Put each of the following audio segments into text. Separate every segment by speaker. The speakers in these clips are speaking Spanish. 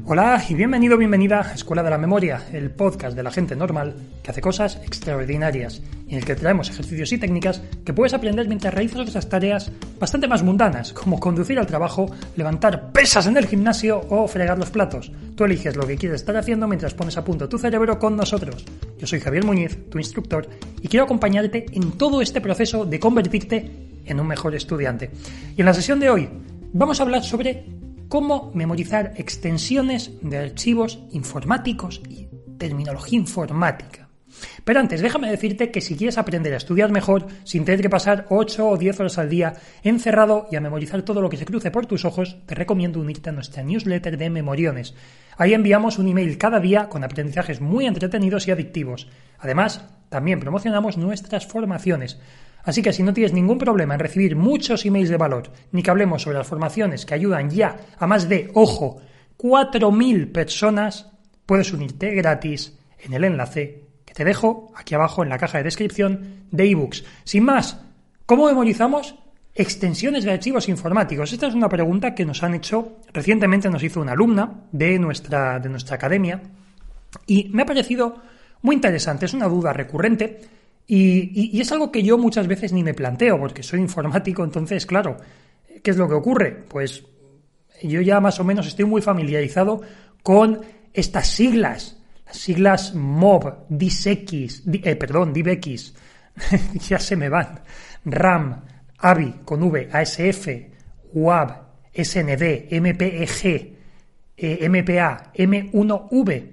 Speaker 1: Hola y bienvenida a Escuela de la Memoria, el podcast de la gente normal que hace cosas extraordinarias y en el que traemos ejercicios y técnicas que puedes aprender mientras realizas otras tareas bastante más mundanas, como conducir al trabajo, levantar pesas en el gimnasio o fregar los platos. Tú eliges lo que quieres estar haciendo mientras pones a punto tu cerebro con nosotros. Yo soy Javier Muñiz, tu instructor, y quiero acompañarte en todo este proceso de convertirte en un mejor estudiante. Y en la sesión de hoy vamos a hablar sobre cómo memorizar extensiones de archivos informáticos y terminología informática. Pero antes, déjame decirte que si quieres aprender a estudiar mejor, sin tener que pasar 8 o 10 horas al día encerrado y a memorizar todo lo que se cruce por tus ojos, te recomiendo unirte a nuestra newsletter de Memoriones. Ahí enviamos un email cada día con aprendizajes muy entretenidos y adictivos. Además, también promocionamos nuestras formaciones. Así que si no tienes ningún problema en recibir muchos emails de valor, ni que hablemos sobre las formaciones que ayudan ya a más de, ojo, 4.000 personas, puedes unirte gratis en el enlace que te dejo aquí abajo en la caja de descripción de ebooks. Sin más, ¿cómo memorizamos extensiones de archivos informáticos? Esta es una pregunta que nos han hecho, recientemente nos hizo una alumna de nuestra academia y me ha parecido muy interesante, es una duda recurrente. Y es algo que yo muchas veces ni me planteo, porque soy informático, entonces, claro, ¿qué es lo que ocurre? Pues yo ya más o menos estoy muy familiarizado con estas siglas, las siglas MOV, DivX, ya se me van, RAM, AVI con V, ASF, WAV, SND, MPEG, MPA, M1V.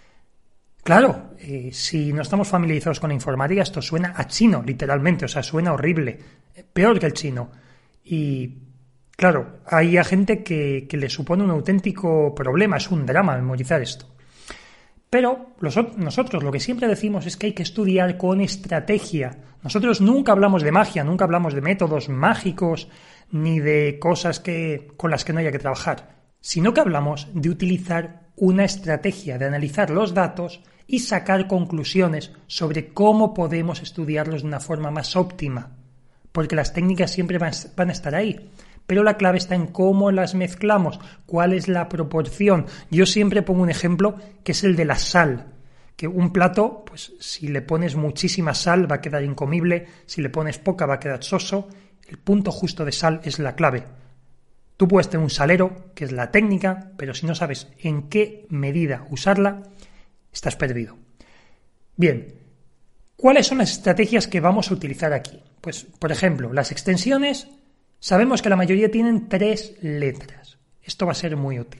Speaker 1: Claro, si no estamos familiarizados con la informática, esto suena a chino, literalmente, o sea, suena horrible, peor que el chino. Y claro, hay a gente que le supone un auténtico problema, es un drama memorizar esto. Pero nosotros lo que siempre decimos es que hay que estudiar con estrategia. Nosotros nunca hablamos de magia, nunca hablamos de métodos mágicos, ni de cosas con las que no haya que trabajar, sino que hablamos de utilizar una estrategia, de analizar los datos y sacar conclusiones sobre cómo podemos estudiarlos de una forma más óptima, porque las técnicas siempre van a estar ahí, pero la clave está en cómo las mezclamos, cuál es la proporción. Yo siempre pongo un ejemplo que es el de la sal, que un plato, pues si le pones muchísima sal va a quedar incomible, si le pones poca va a quedar soso, el punto justo de sal es la clave. Tú puedes tener un salero, que es la técnica, pero si no sabes en qué medida usarla, estás perdido. Bien, ¿cuáles son las estrategias que vamos a utilizar aquí? Pues, por ejemplo, las extensiones, sabemos que la mayoría tienen 3 letras. Esto va a ser muy útil.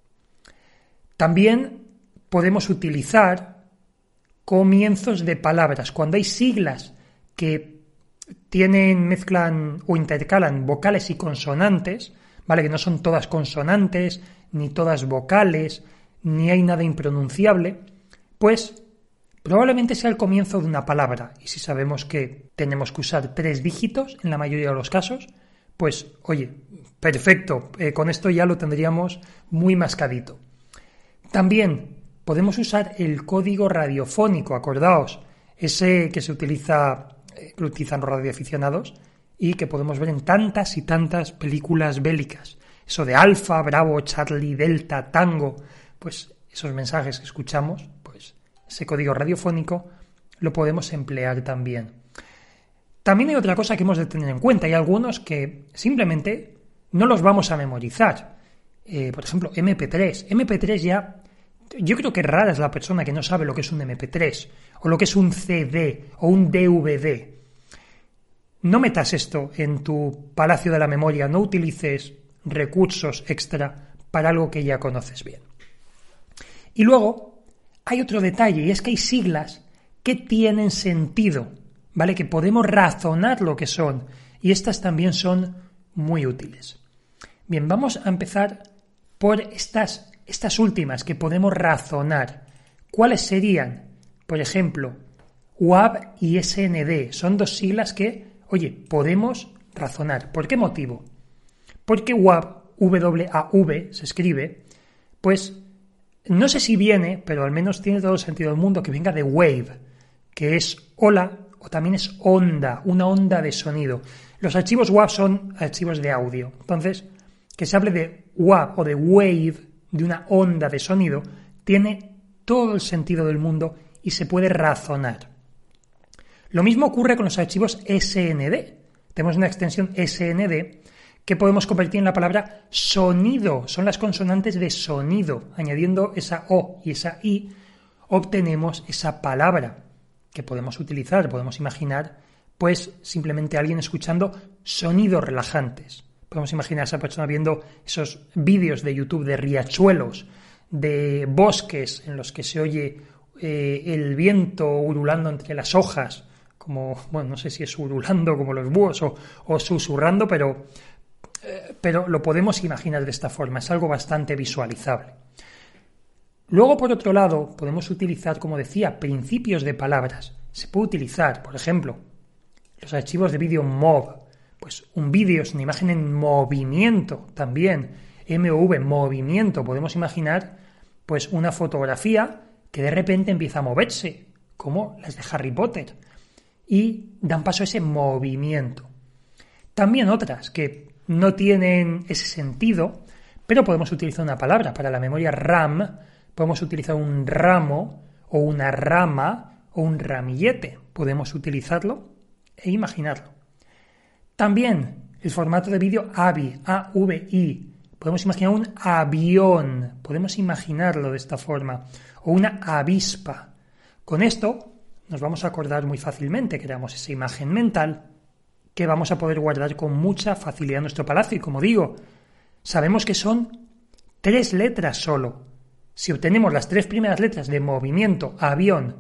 Speaker 1: También podemos utilizar comienzos de palabras. Cuando hay siglas que mezclan o intercalan vocales y consonantes, ¿vale? Que no son todas consonantes, ni todas vocales, ni hay nada impronunciable, pues probablemente sea el comienzo de una palabra. Y si sabemos que tenemos que usar 3 dígitos en la mayoría de los casos, pues oye, perfecto, con esto ya lo tendríamos muy mascadito. También podemos usar el código radiofónico, acordaos, ese que lo utilizan los radioaficionados y que podemos ver en tantas y tantas películas bélicas. Eso de Alfa, Bravo, Charlie, Delta, Tango, pues esos mensajes que escuchamos, pues ese código radiofónico lo podemos emplear también. También hay otra cosa que hemos de tener en cuenta. Hay algunos que simplemente no los vamos a memorizar. Por ejemplo, MP3. MP3 ya, yo creo que rara es la persona que no sabe lo que es un MP3 o lo que es un CD o un DVD. No metas esto en tu palacio de la memoria, no utilices recursos extra para algo que ya conoces bien. Y luego hay otro detalle, y es que hay siglas que tienen sentido, ¿vale? Que podemos razonar lo que son, y estas también son muy útiles. Bien, vamos a empezar por estas últimas que podemos razonar. ¿Cuáles serían? Por ejemplo, WAV y SND. Son 2 siglas que, oye, podemos razonar. ¿Por qué motivo? Porque WAV, W-A-V, se escribe, pues no sé si viene, pero al menos tiene todo el sentido del mundo que venga de wave, que es ola o también es onda, una onda de sonido. Los archivos WAV son archivos de audio. Entonces, que se hable de WAV o de wave, de una onda de sonido, tiene todo el sentido del mundo y se puede razonar. Lo mismo ocurre con los archivos SND. Tenemos una extensión SND que podemos convertir en la palabra sonido. Son las consonantes de sonido. Añadiendo esa O y esa I, obtenemos esa palabra que podemos utilizar. Podemos imaginar, pues, simplemente alguien escuchando sonidos relajantes. Podemos imaginar a esa persona viendo esos vídeos de YouTube de riachuelos, de bosques en los que se oye el viento ululando entre las hojas, como, bueno, no sé si es ululando como los búhos o susurrando, pero lo podemos imaginar de esta forma, es algo bastante visualizable. Luego, por otro lado, podemos utilizar, como decía, principios de palabras. Se puede utilizar, por ejemplo, los archivos de vídeo MOV. Pues un vídeo es una imagen en movimiento también. MOV, movimiento. Podemos imaginar pues una fotografía que de repente empieza a moverse, como las de Harry Potter, y dan paso a ese movimiento. También otras que no tienen ese sentido, pero podemos utilizar una palabra. Para la memoria RAM podemos utilizar un ramo o una rama o un ramillete. Podemos utilizarlo e imaginarlo. También el formato de vídeo AVI, A-V-I. Podemos imaginar un avión, podemos imaginarlo de esta forma, o una avispa. Con esto nos vamos a acordar muy fácilmente, creamos esa imagen mental que vamos a poder guardar con mucha facilidad en nuestro palacio. Y como digo, sabemos que son 3 letras solo. Si obtenemos las 3 primeras letras de movimiento, avión,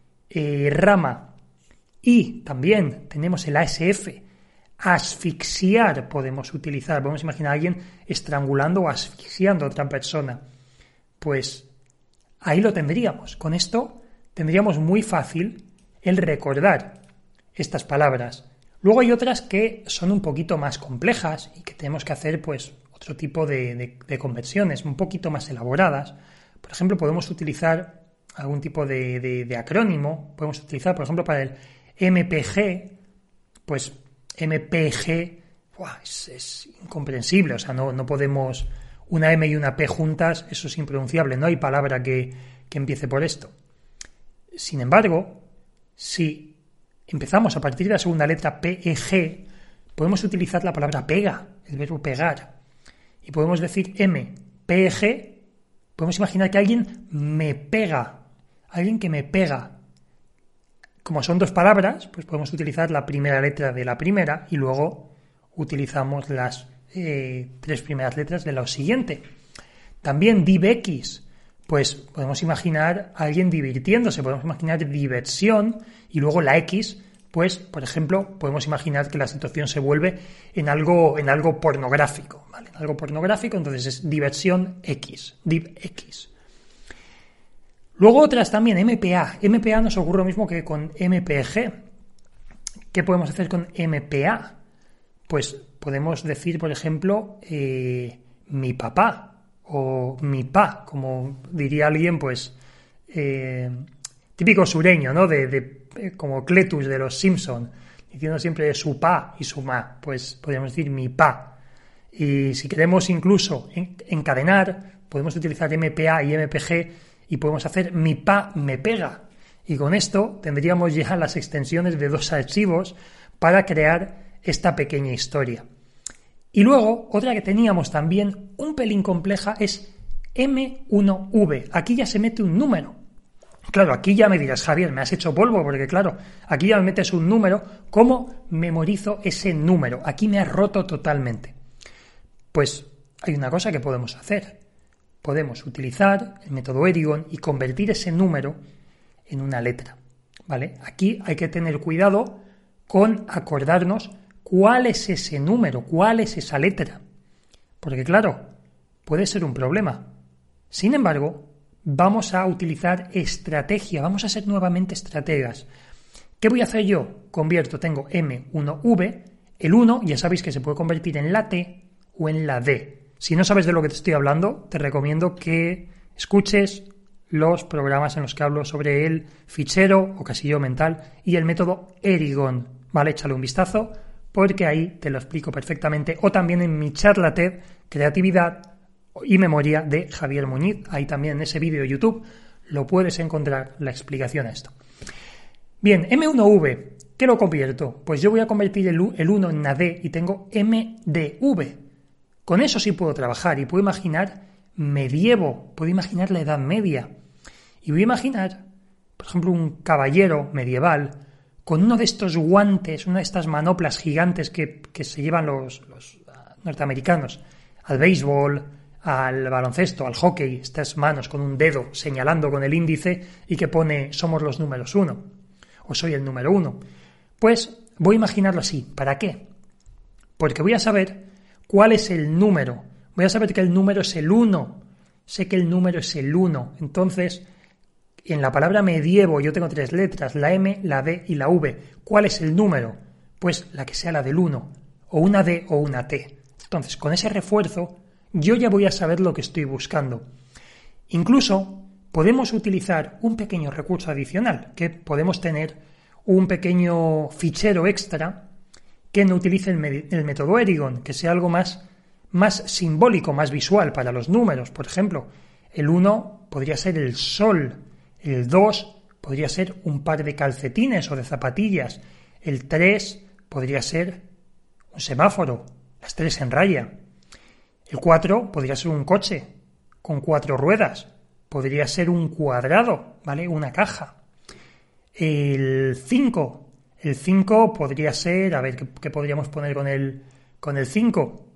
Speaker 1: rama, y también tenemos el ASF, asfixiar, podemos utilizar. Podemos imaginar a alguien estrangulando o asfixiando a otra persona. Pues ahí lo tendríamos. Con esto tendríamos muy fácil el recordar estas palabras. Luego hay otras que son un poquito más complejas y que tenemos que hacer pues otro tipo de conversiones un poquito más elaboradas. Por ejemplo, podemos utilizar algún tipo de acrónimo. Podemos utilizar, por ejemplo, para el MPG, pues MPG es incomprensible, o sea, no podemos una M y una P juntas, eso es impronunciable, no hay palabra que empiece por esto. Sin embargo, si empezamos a partir de la segunda letra PEG, podemos utilizar la palabra pega, el verbo pegar, y podemos decir M, PEG, podemos imaginar que alguien me pega, alguien que me pega. Como son 2 palabras, pues podemos utilizar la primera letra de la primera y luego utilizamos las 3 primeras letras de la siguiente. También DivX, pues podemos imaginar a alguien divirtiéndose, podemos imaginar diversión y luego la X, pues por ejemplo podemos imaginar que la situación se vuelve en algo pornográfico, ¿vale? En algo pornográfico, entonces es diversión X, DivX. Luego otras también, MPA. MPA nos ocurre lo mismo que con MPG. ¿Qué podemos hacer con MPA? Pues podemos decir, por ejemplo, mi papá o mi pa, como diría alguien, pues típico sureño, ¿no? Como Cletus de los Simpson, diciendo siempre su pa y su ma. Pues podríamos decir mi pa. Y si queremos incluso encadenar, podemos utilizar MPA y MPG y podemos hacer mi pa me pega. Y con esto tendríamos ya las extensiones de 2 archivos para crear esta pequeña historia. Y luego, otra que teníamos también un pelín compleja es M1V. Aquí ya se mete un número. Claro, aquí ya me dirás, Javier, me has hecho polvo, porque claro, aquí ya me metes un número. ¿Cómo memorizo ese número? Aquí me has roto totalmente. Pues hay una cosa que podemos hacer. Podemos utilizar el método Erigon y convertir ese número en una letra, ¿vale? Aquí hay que tener cuidado con acordarnos cuál es ese número, cuál es esa letra, porque claro, puede ser un problema. Sin embargo, vamos a utilizar estrategia, vamos a ser nuevamente estrategas. ¿Qué voy a hacer yo? Tengo M1V, el 1 ya sabéis que se puede convertir en la T o en la D. Si no sabes de lo que te estoy hablando, te recomiendo que escuches los programas en los que hablo sobre el fichero o casillero mental y el método Erigon, ¿vale? Échale un vistazo porque ahí te lo explico perfectamente. O también en mi charla TED, Creatividad y memoria de Javier Muñiz. Ahí también en ese vídeo de YouTube lo puedes encontrar la explicación a esto. Bien, M1V, ¿qué lo convierto? Pues yo voy a convertir el 1 en una D y tengo MDV. Con eso sí puedo trabajar y puedo imaginar medievo, puedo imaginar la Edad Media. Y voy a imaginar, por ejemplo, un caballero medieval con uno de estos guantes, una de estas manoplas gigantes que se llevan los norteamericanos al béisbol, al baloncesto, al hockey, estas manos con un dedo señalando con el índice y que pone somos los números 1 o soy el número 1. Pues voy a imaginarlo así. ¿Para qué? Porque voy a saber cuál es el número. Voy a saber que el número es el 1. Sé que el número es el 1. Entonces, en la palabra medievo yo tengo 3 letras, la M, la D y la V. ¿Cuál es el número? Pues la que sea la del 1, o una D o una T. Entonces, con ese refuerzo, yo ya voy a saber lo que estoy buscando. Incluso podemos utilizar un pequeño recurso adicional, que podemos tener un pequeño fichero extra que no utilice el método Erigon, que sea algo más simbólico, más visual para los números. Por ejemplo, el 1 podría ser el sol, el 2 podría ser un par de calcetines o de zapatillas, el 3 podría ser un semáforo, las 3 en raya. El 4 podría ser un coche con 4 ruedas, podría ser un cuadrado, ¿vale? Una caja. El 5 podría ser, a ver, ¿qué podríamos poner con el 5?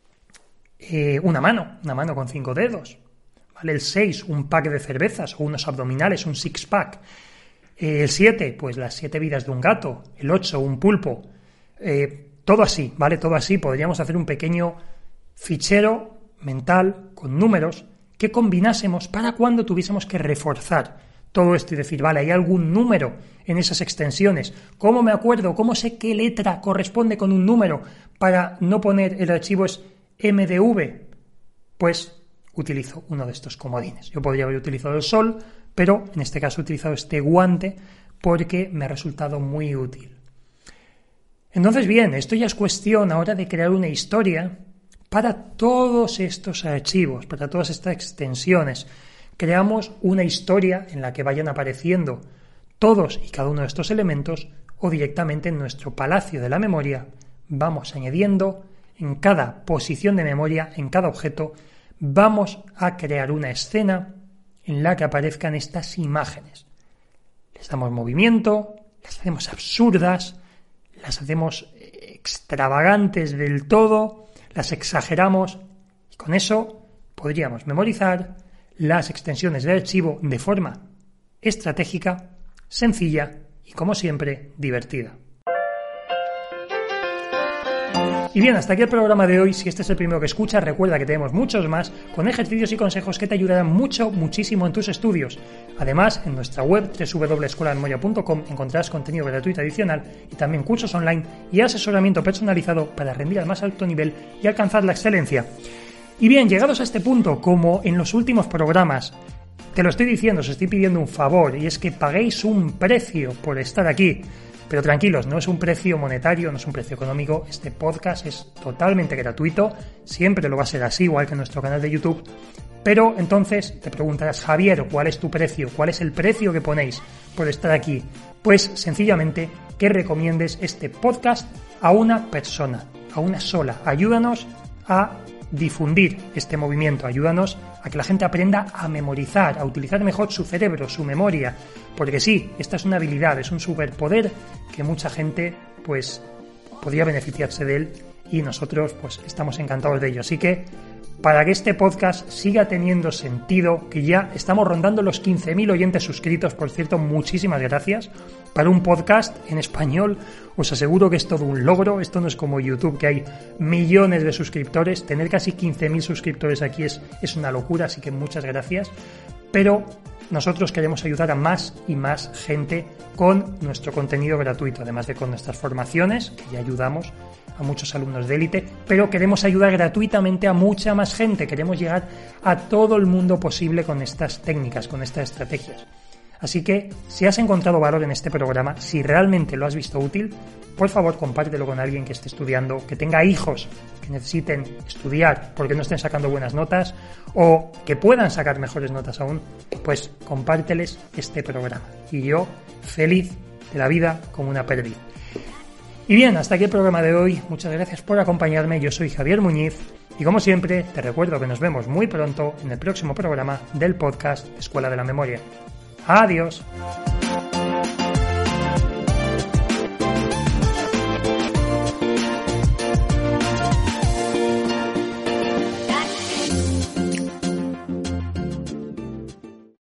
Speaker 1: Una mano con 5 dedos. ¿Vale? El 6, un pack de cervezas o unos abdominales, un six-pack. El 7, pues las 7 vidas de un gato. El 8, un pulpo. Todo así, ¿vale? Todo así. Podríamos hacer un pequeño fichero mental con números que combinásemos para cuando tuviésemos que reforzar todo esto y decir, vale, hay algún número en esas extensiones. ¿Cómo me acuerdo? ¿Cómo sé qué letra corresponde con un número para no poner el archivo es MDV? Pues utilizo uno de estos comodines. Yo podría haber utilizado el sol, pero en este caso he utilizado este guante porque me ha resultado muy útil. Entonces, bien, esto ya es cuestión ahora de crear una historia para todos estos archivos, para todas estas extensiones. Creamos una historia en la que vayan apareciendo todos y cada uno de estos elementos o directamente en nuestro palacio de la memoria vamos añadiendo en cada posición de memoria, en cada objeto, vamos a crear una escena en la que aparezcan estas imágenes. Les damos movimiento, las hacemos absurdas, las hacemos extravagantes del todo, las exageramos y con eso podríamos memorizar las extensiones del archivo de forma estratégica, sencilla y, como siempre, divertida. Y bien, hasta aquí el programa de hoy. Si este es el primero que escuchas, recuerda que tenemos muchos más con ejercicios y consejos que te ayudarán muchísimo en tus estudios. Además, en nuestra web www.escueladememoria.com encontrarás contenido gratuito adicional y también cursos online y asesoramiento personalizado para rendir al más alto nivel y alcanzar la excelencia. Y bien, llegados a este punto, como en los últimos programas, te lo estoy diciendo, os estoy pidiendo un favor, y es que paguéis un precio por estar aquí. Pero tranquilos, no es un precio monetario, no es un precio económico, este podcast es totalmente gratuito, siempre lo va a ser así, igual que en nuestro canal de YouTube. Pero entonces te preguntarás, Javier, ¿cuál es tu precio? ¿Cuál es el precio que ponéis por estar aquí? Pues sencillamente que recomiendes este podcast a una persona, a una sola. Ayúdanos a difundir este movimiento, ayúdanos a que la gente aprenda a memorizar, a utilizar mejor su cerebro, su memoria, porque sí, esta es una habilidad, es un superpoder que mucha gente pues podría beneficiarse de él y nosotros pues estamos encantados de ello. Así que para que este podcast siga teniendo sentido, que ya estamos rondando los 15.000 oyentes suscritos, por cierto, muchísimas gracias. Para un podcast en español, os aseguro que es todo un logro. Esto no es como YouTube, que hay millones de suscriptores. Tener casi 15.000 suscriptores aquí es una locura, así que muchas gracias. Pero nosotros queremos ayudar a más y más gente con nuestro contenido gratuito, además de con nuestras formaciones, que ya ayudamos a muchos alumnos de élite, pero queremos ayudar gratuitamente a mucha más gente, queremos llegar a todo el mundo posible con estas técnicas, con estas estrategias. Así que, si has encontrado valor en este programa, si realmente lo has visto útil, por favor, compártelo con alguien que esté estudiando, que tenga hijos que necesiten estudiar porque no estén sacando buenas notas o que puedan sacar mejores notas aún, pues compárteles este programa. Y yo, feliz de la vida como una perdiz. Y bien, hasta aquí el programa de hoy. Muchas gracias por acompañarme. Yo soy Javier Muñiz y como siempre te recuerdo que nos vemos muy pronto en el próximo programa del podcast Escuela de la Memoria. ¡Adiós!